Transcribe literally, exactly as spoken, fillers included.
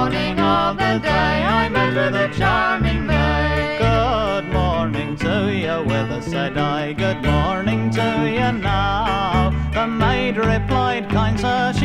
morning of the day I met with a charming maid. Good morning to you, with a said I, good morning to you now. The maid replied, kind sir,